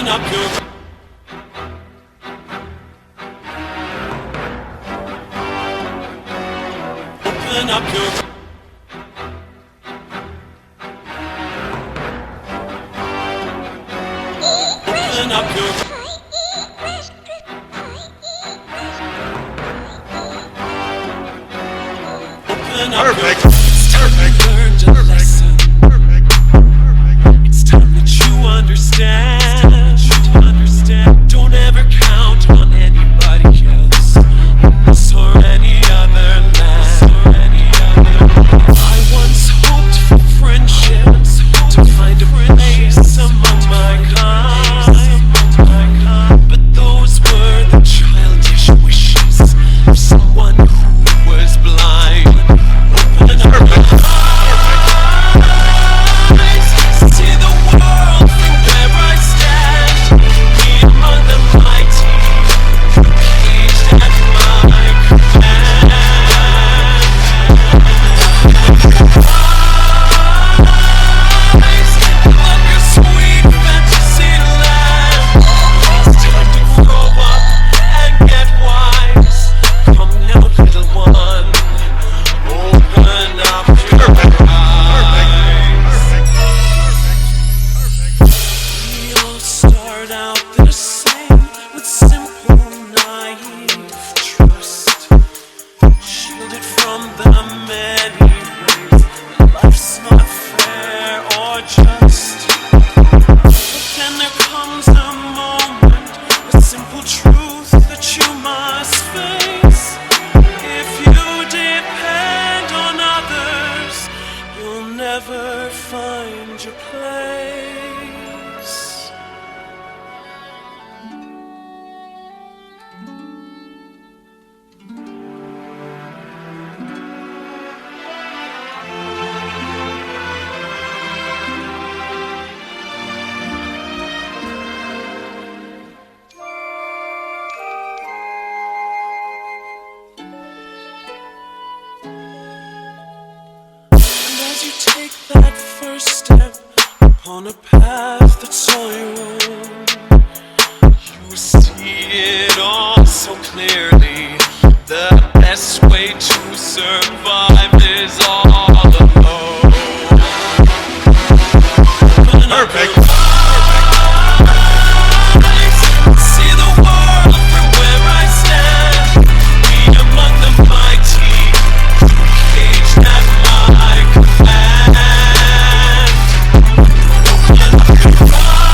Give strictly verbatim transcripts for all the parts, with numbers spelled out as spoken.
Open up your Open up your Open up your Open up Perfect. your It's time Perfect. you learned a Perfect. lesson. Perfect. Perfect. It's time that you understand. You understand. Don't ever count on anybody else, us or any other land. Or any other. I once hoped for friendship, to find a place among my kind. But those were the childish wishes of someone who was blind. Open up your eyes, see the world from where I stand. Me among the mighty, caged at my command. Eyes, love your sweet fantasy land. It's time to grow up and get wise. Come now, little one, open up your eyes. We all start out the same, with simple, naive trust, shielded from the many ways that life's not fair or just. But then there comes a moment, a simple truth that you must face. If you depend on others, you'll never find your place. And as you take that first step upon a path that's all your own, you see it all so clearly. The best way to survive is all alone. Open up Perfect. your eyes, see the world from where I stand. Be among the mighty, caged at my command. Open up your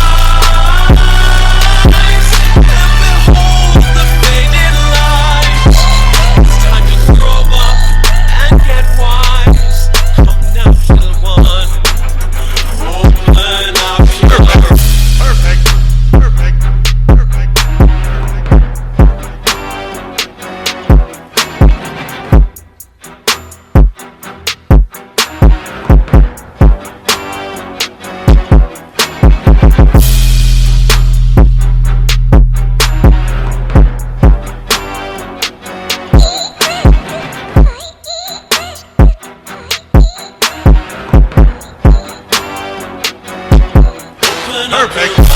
eyes and behold the faded light. It's time to grow up and get wise. Come now, little one, open up your Perfect. Perfect. Perfect. Open up Perfect. your